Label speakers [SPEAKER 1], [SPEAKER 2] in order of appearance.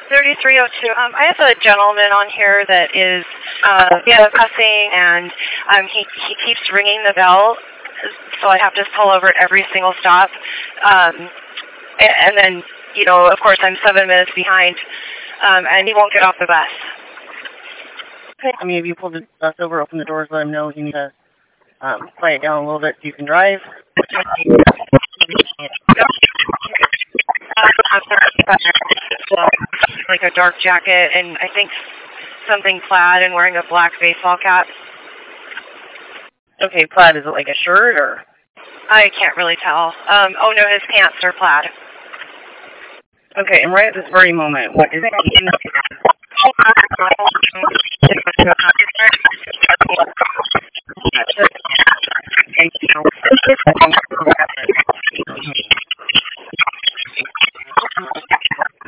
[SPEAKER 1] 3302. I have a gentleman on here that is cussing, and he keeps ringing the bell, so I have to pull over at every single stop. And then, of course, I'm 7 minutes behind, and he won't get off the bus.
[SPEAKER 2] Okay. I mean, if you pull the bus over, open the doors, let him know you need to quiet down a little bit so you can drive.
[SPEAKER 1] Like a dark jacket, and I think something plaid, and wearing a black baseball cap.
[SPEAKER 2] Okay, plaid, is it like a shirt, or?
[SPEAKER 1] I can't really tell. Oh no, his pants are plaid.
[SPEAKER 2] Okay, and right at this very moment, what is it?